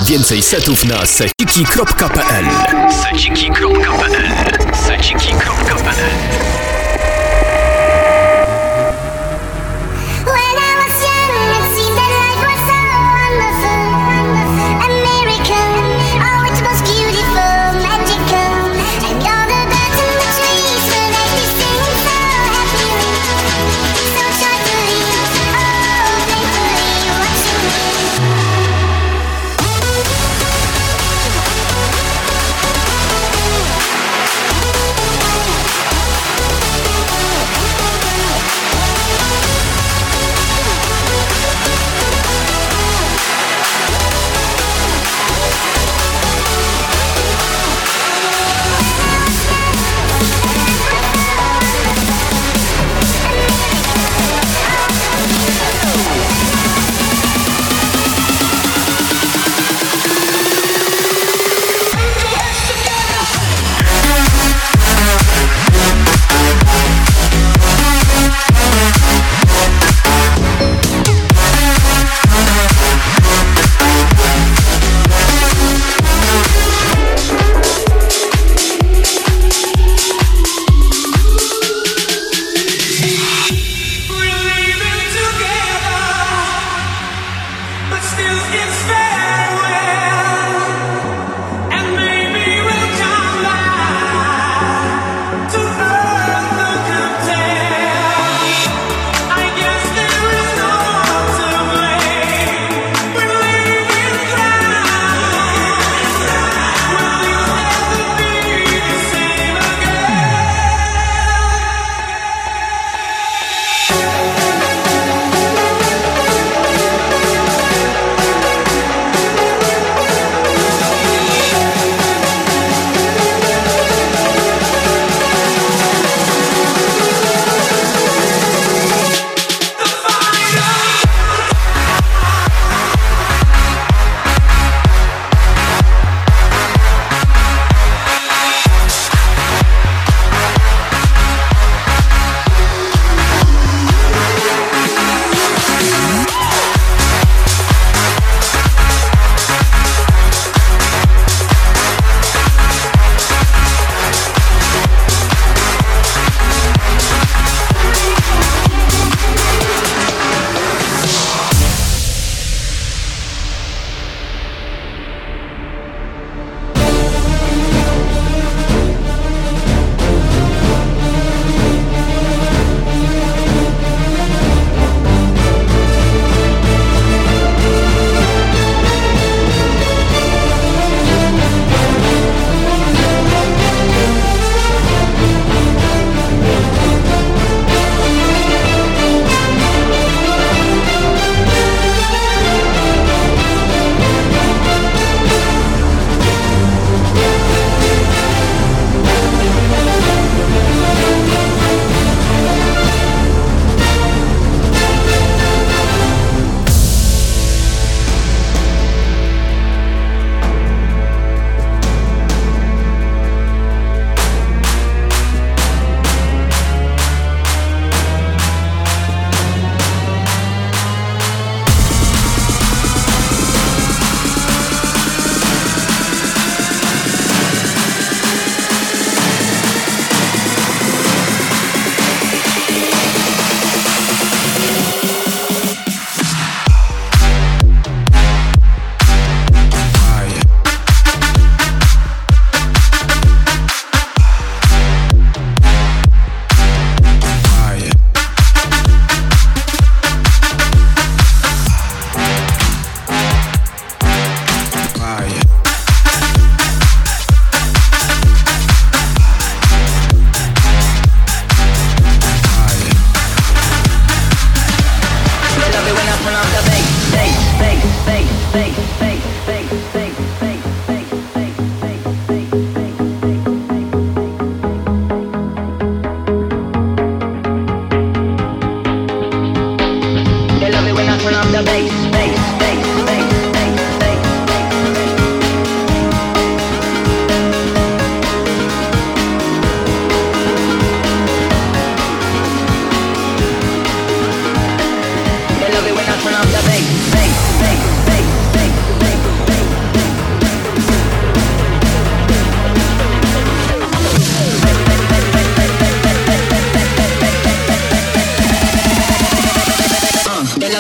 Więcej setów na seciki.pl.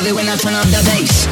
it when I turn up the bass.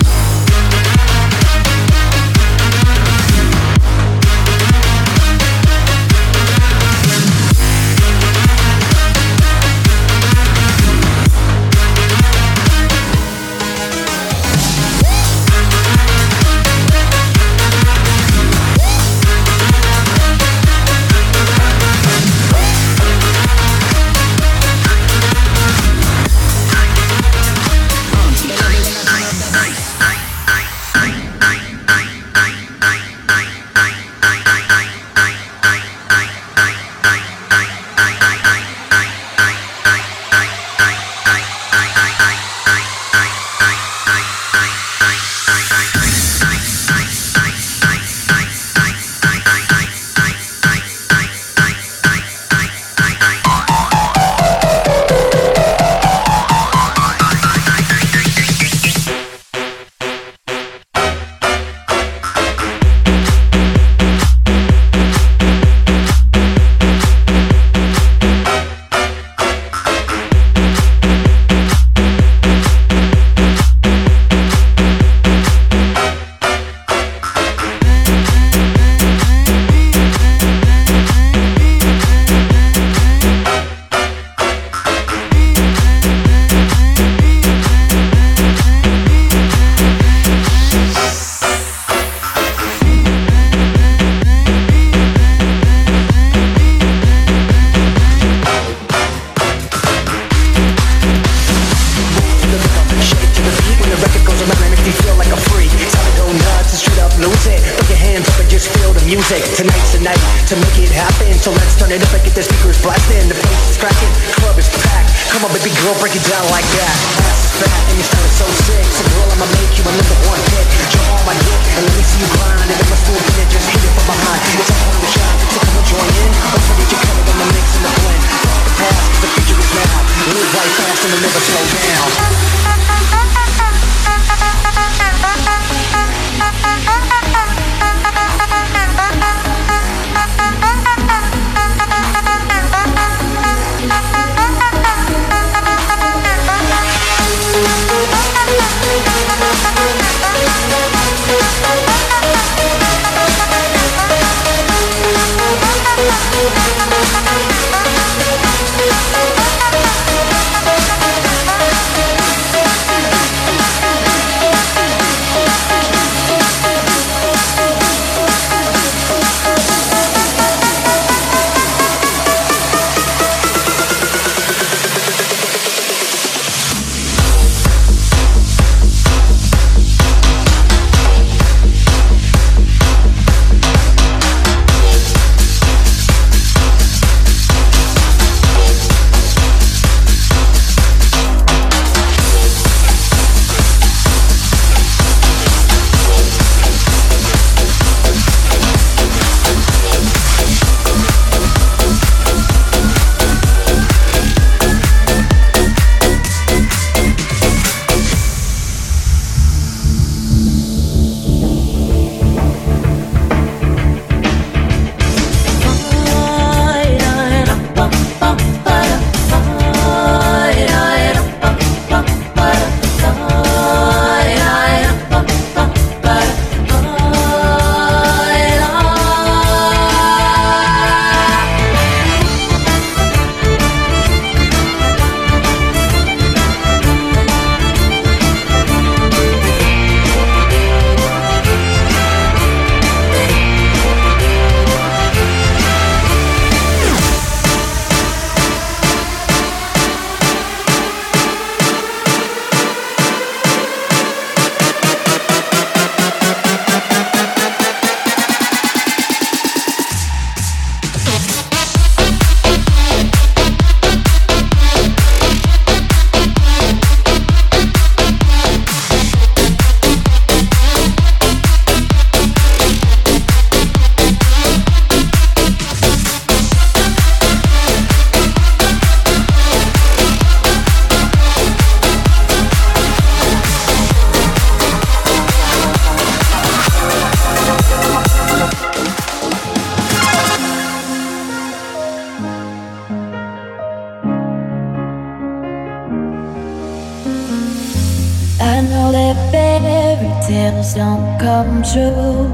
I know that fairy tales don't come true,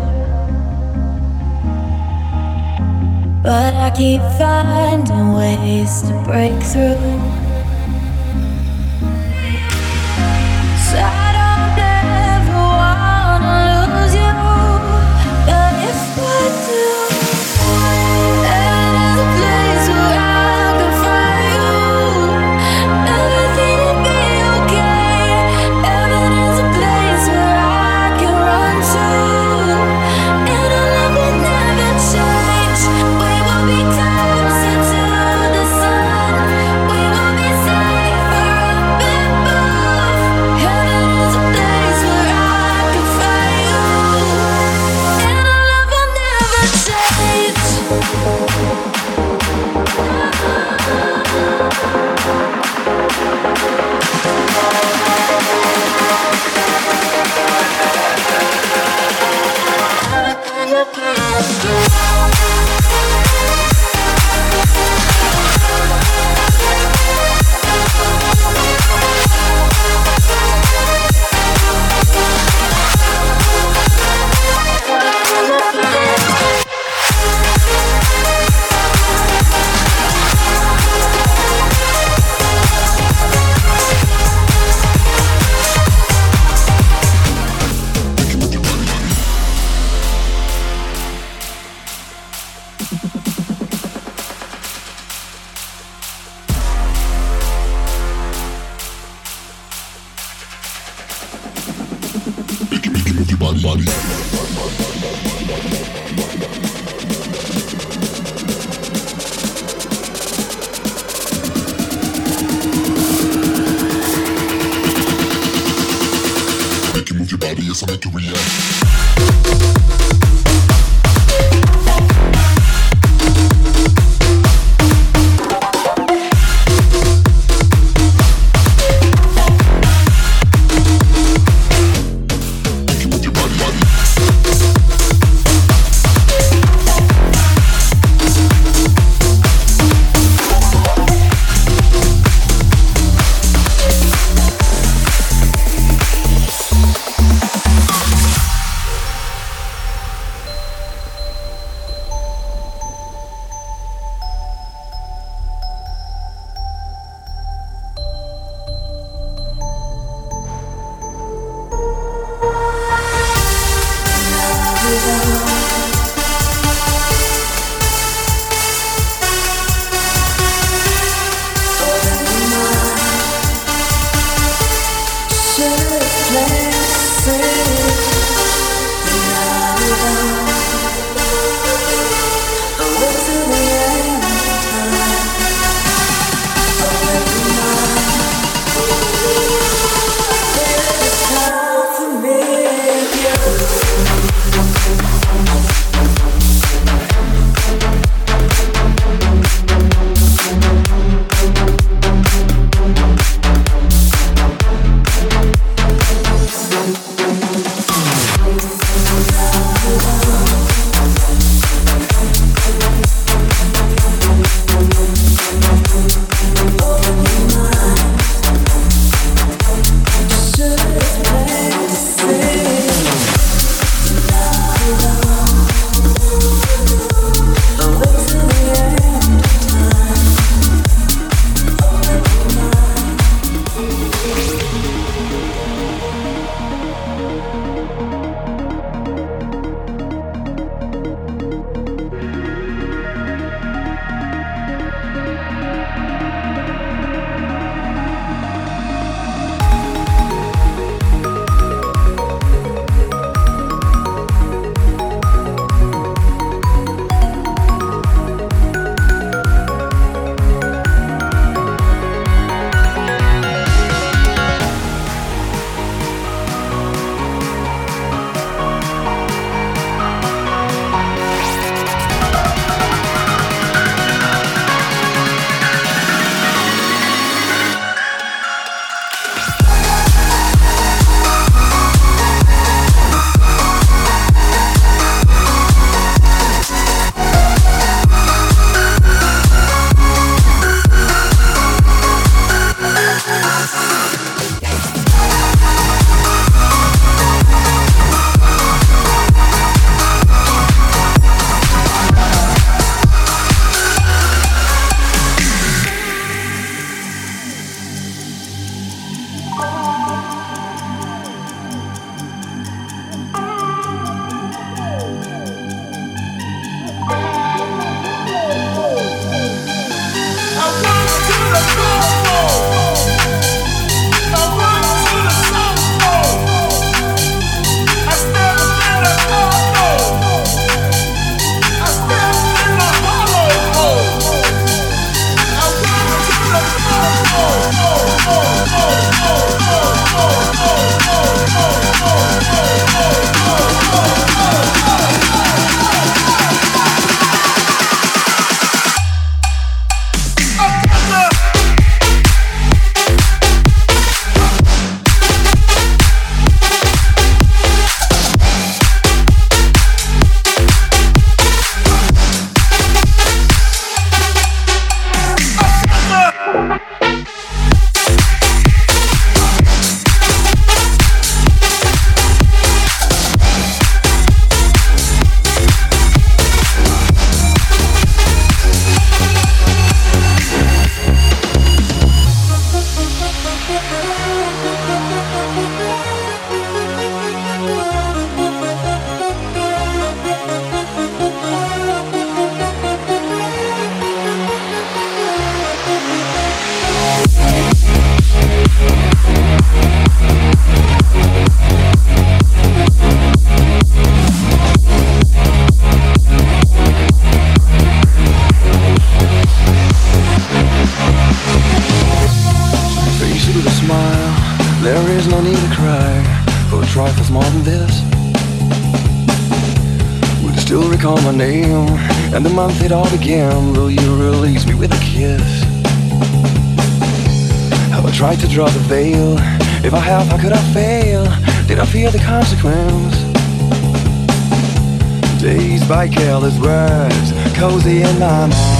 but I keep finding ways to break through. So I don't ever wanna lose you, but if I do, and there's a place where I can find you, everything will be okay. Heaven is a place where I can run to, and our love will never change. We will be closer to the sun. We will be safer up above. Heaven is a place where I can find you, and our love will never change. there's no need to cry for trifles more than this. Would you still recall my name and the month it all began? Will you release me with a kiss? Have I tried to draw the veil? If I have, how could I fail? Did I fear the consequence? Dazed by careless words, cozy in my mind.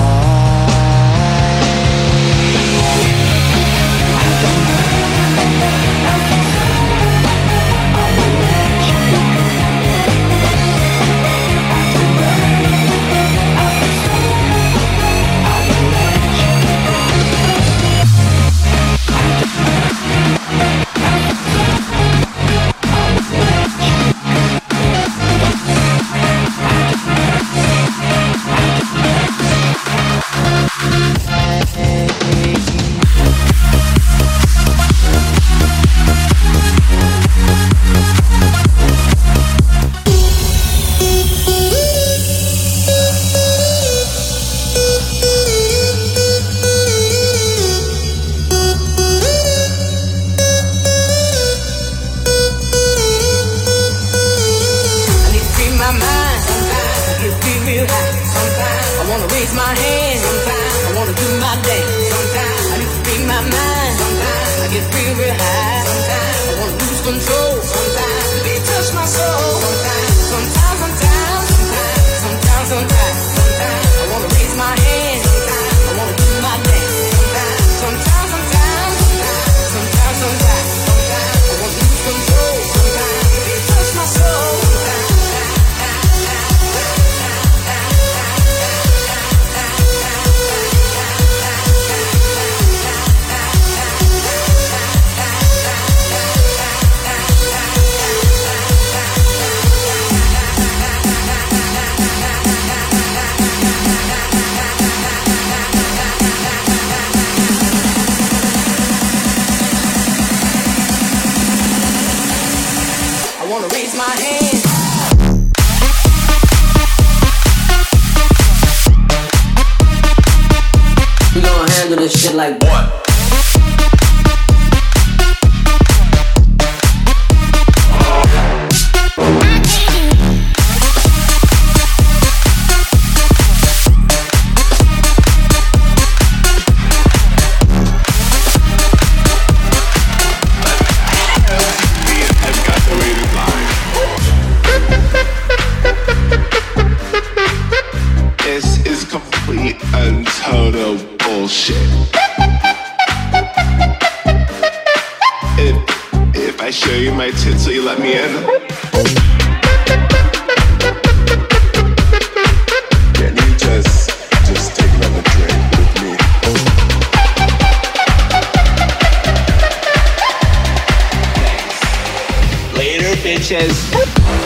Shit like what? This is complete and total bullshit. If I show you my tits, will you let me in? Can you just take another drink with me? Later, bitches.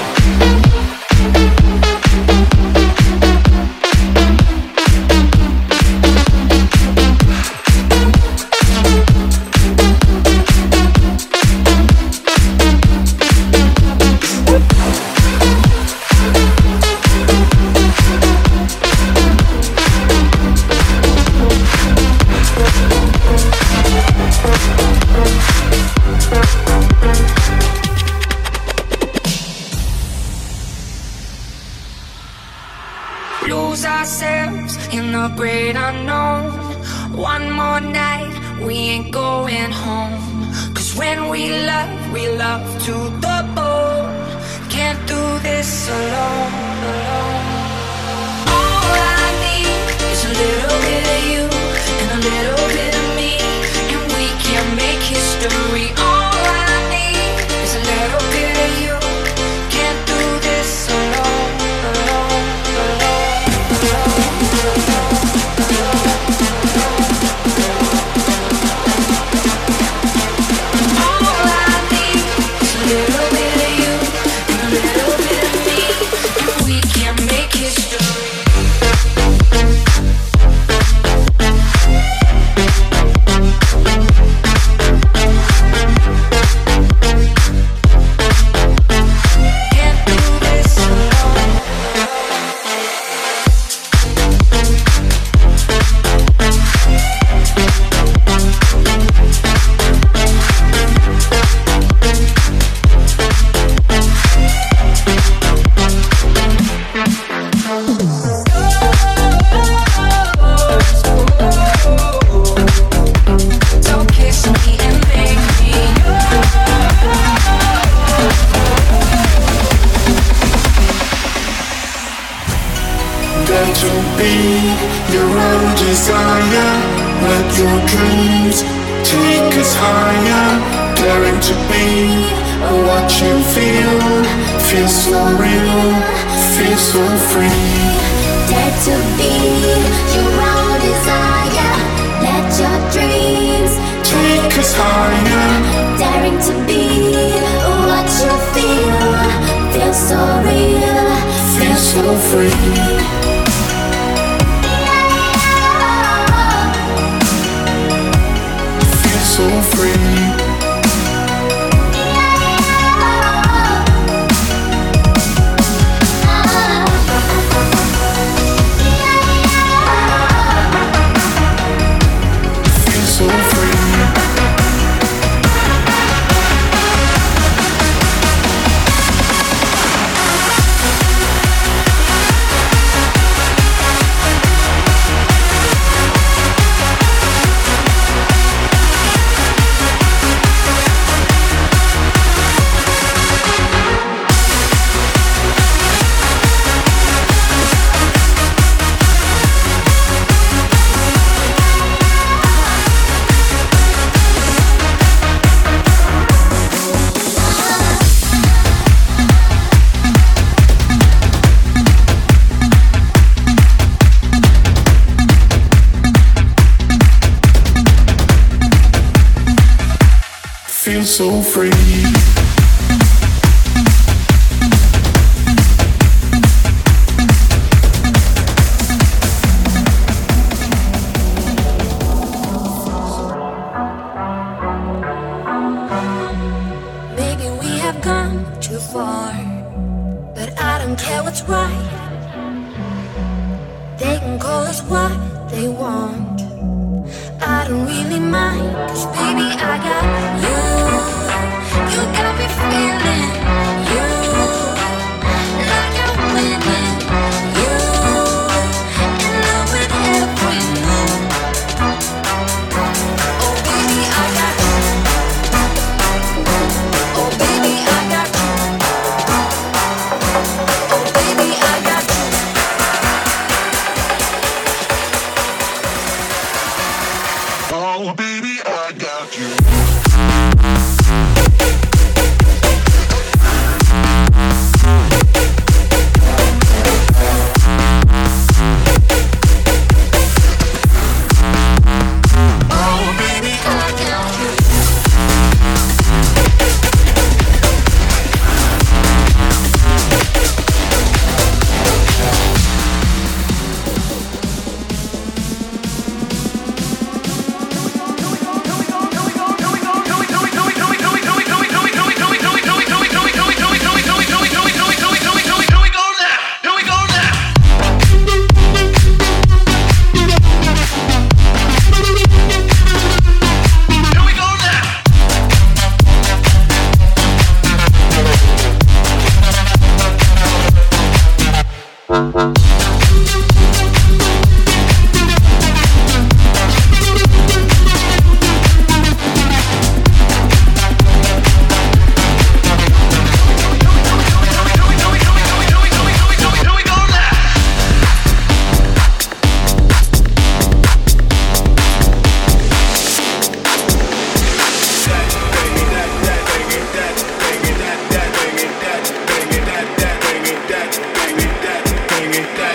Lose ourselves in the great unknown. One more night, we ain't going home. Cause when we love to the bone. Can't do this alone, alone. All I need is a little bit of you and a little bit of me, and we can make history. All I need is a little bit of you. Can't do this alone, alone, alone, alone, alone, All I need is a little bit of you and a little bit of me, and we can make history. desire. Let your dreams take us higher. Daring to be what you feel. Feel so real, feel so free. Dare to be your own desire. Let your dreams Take us higher. daring to be what you feel. Feel so real, Feel so free. Feel so free. Feel so free. Feel so free. Maybe we have gone too far, but I don't care what's right. They can call us what they want. I don't really mind, 'cause baby I got you. You got me feeling you, like I'm winning you, in love with every move. Oh baby I got you. Oh baby I got you. Oh baby I got you. Oh, baby, I got you. Oh, baby, I got you. Bang it, that.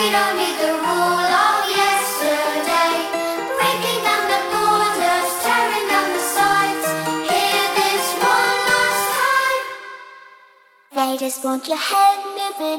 don't need the rule of yesterday. Breaking down the borders, tearing down the sides. Hear this one last time. They just want your head moving.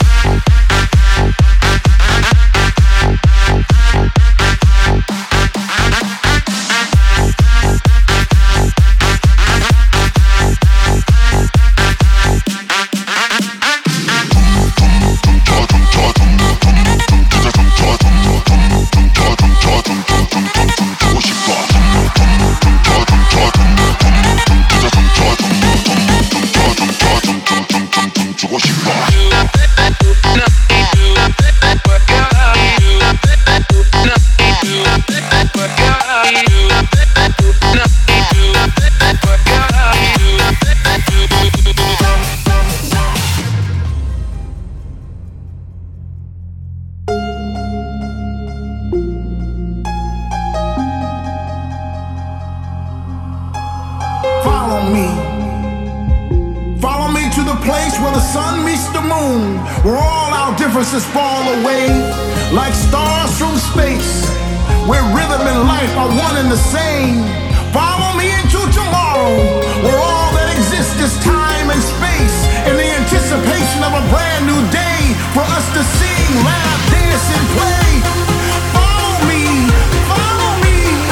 Differences fall away like stars from space, where rhythm and life are one and the same. Follow me into tomorrow, where all that exists is time and space, in the anticipation of a brand new day for us to sing, laugh, dance, and play. Follow me, follow me.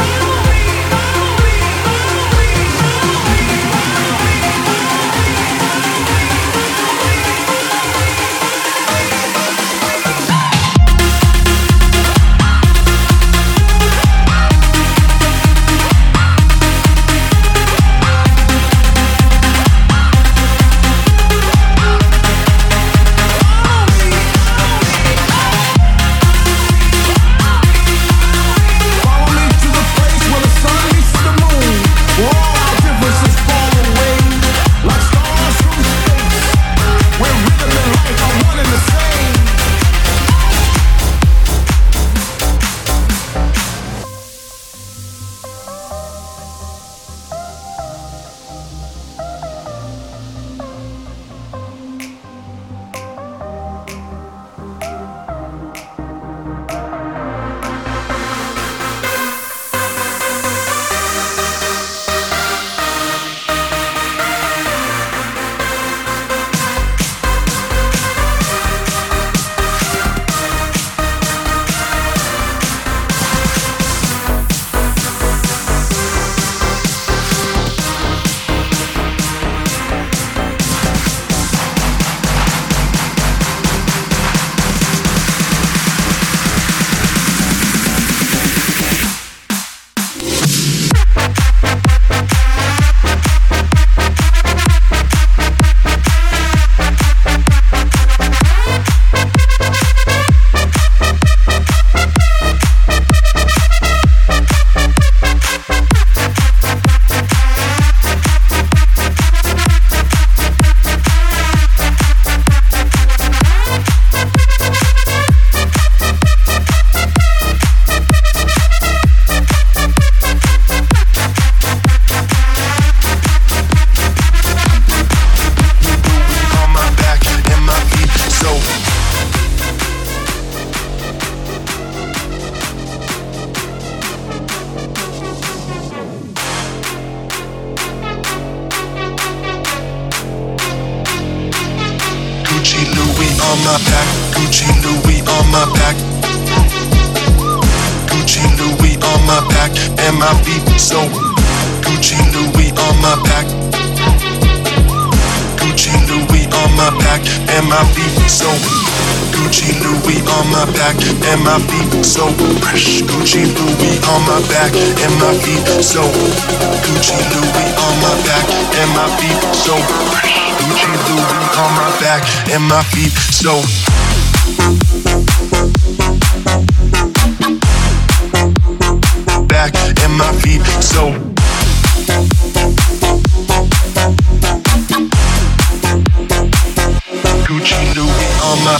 my back, Gucci Louis on my back, Gucci Louis on my back, and my feet so Gucci Louis on my back, Gucci Louis on my back, and my feet so Gucci Louis on my back, and my feet so fresh. Gucci Louis on my back, and my feet so Gucci Louis on my back, and my feet so fresh. Gucci Louis on my back, and my feet so. Back and my feet so. Gucci Louis on my.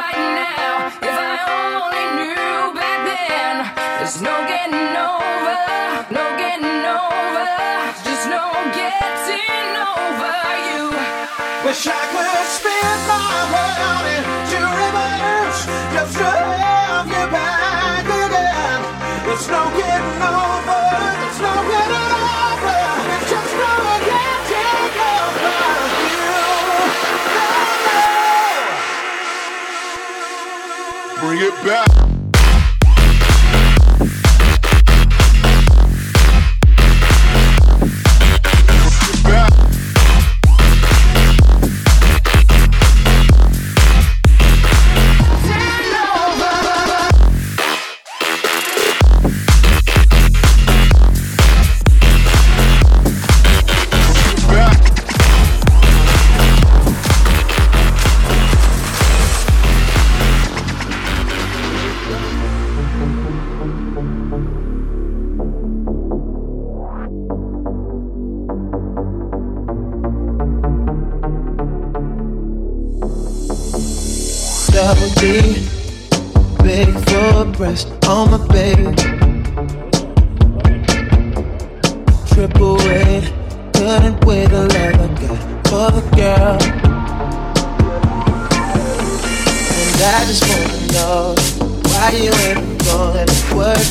right now. If I only knew back then. There's no getting over, no getting over. Just no getting over you. Wish I could spin my world into reverse just to have you back again. There's no getting over, there's no getting over. It's just no getting over you. No, no. Bring it back. Double D, big full breast on my baby. Triple weight, couldn't wait the love I got for the girl. And I just wanna know why you ain't going to work.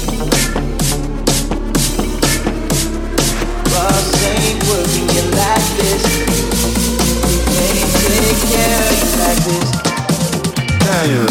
Boss ain't working you like this. We can't take care of you like this. Damn.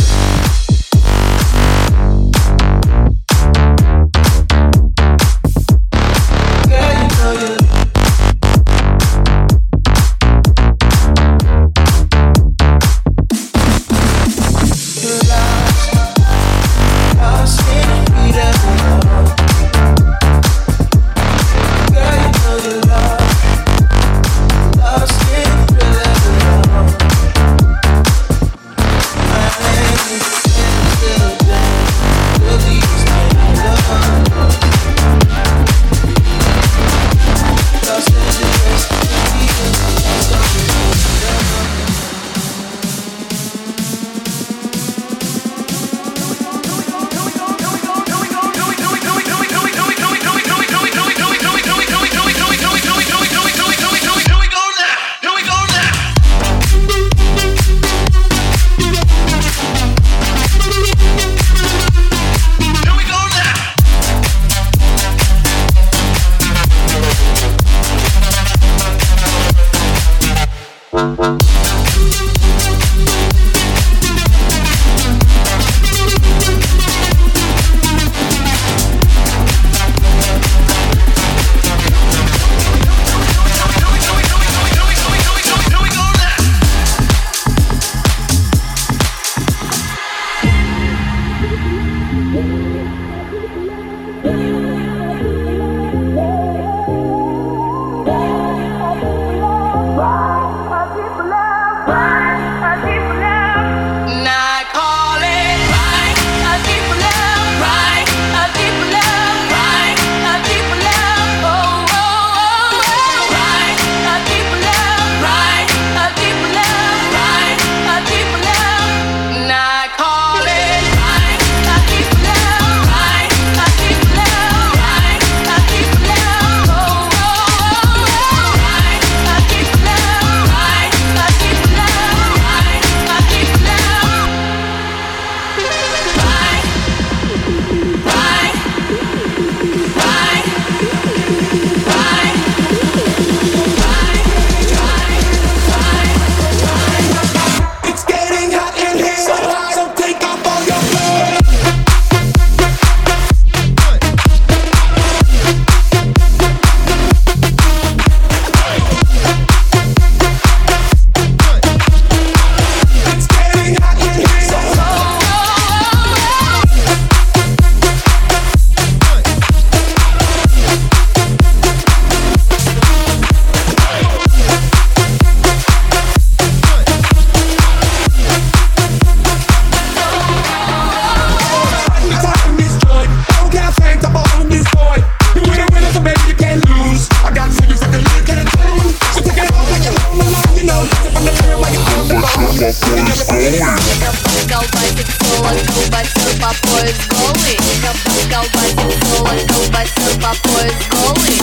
колбасит соло, колбасер по пояс голый. Кабас колбасит соло, колбасер по пояс голый.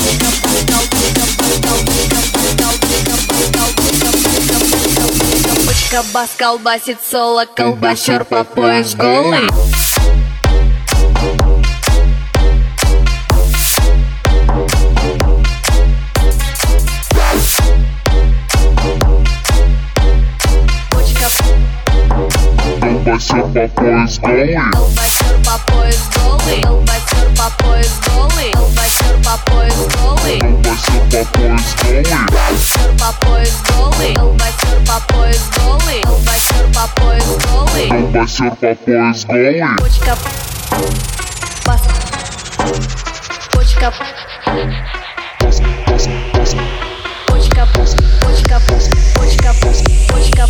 Кабас колбасит соло, колбасер по пояс голый. Колбасер по пояс голый. Колбасер по пояс голый. Колбасер по пояс голый. Колбасер по пояс голый. Колбасер по пояс голый. Колбасер по пояс голый. Колбасер по пояс голый. Колбасер по пояс голый. Колбасер по пояс голый. Почка бас. Почка почка почка почка почка.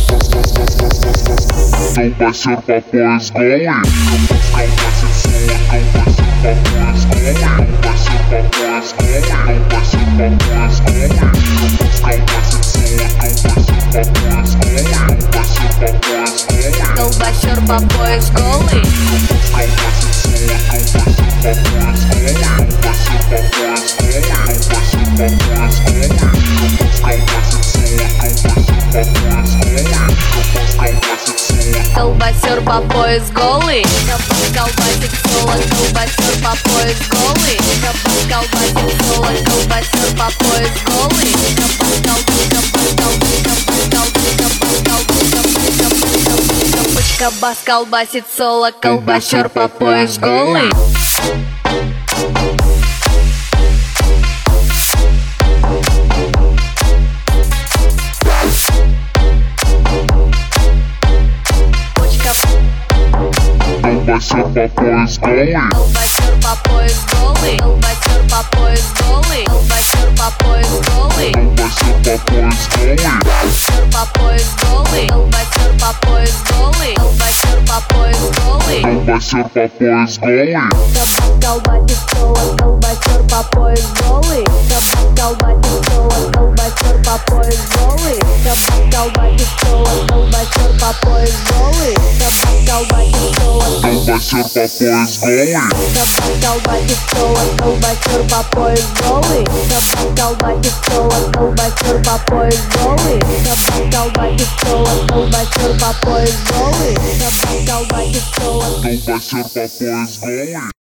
Колбасер по пояс голый. Колбасит соло, колбасер по пояс голый. Колбасер по пояс голый. Колбасер по пояс голый. Колбасит соло, колбасер по пояс голый. Колбасер по пояс голый. Колбасер по пояс голый. Колбасит соло, колбасер по пояс голый. Колбасер по пояс голый. Колбасер по пояс голый. Колбасит соло, колбасер по пояс голый. Колбасит соло. Колбасер по пояс голый. Кабас колбасит соло, колбасер по пояс голый. Кабас колбасит соло, колбасер по пояс голый. Кабас колбасит соло, колбасер по пояс голый. Колбасер по пояс голый. Колбасер по пояс голый. Колбасер по пояс голый. Колбасер по пояс голый. Колбасер по пояс голый. Колбасер по пояс голый. Колбасер по пояс голый. Колбасер по пояс голый. Кабас колбасит соло, колбасер по пояс голый. Кабас колбасит соло, колбасер по пояс голый. Кабас колбасит соло, колбасер по пояс голый. Кабас колбасит соло. Колбасер по пояс голый. Кабас колбасит соло, колбасер по пояс голый. Кабас колбасит соло, колбасер по пояс голый. Кабас колбасит соло, колбасер по пояс голый. Кабас колбасит соло. Колбасер по пояс голый.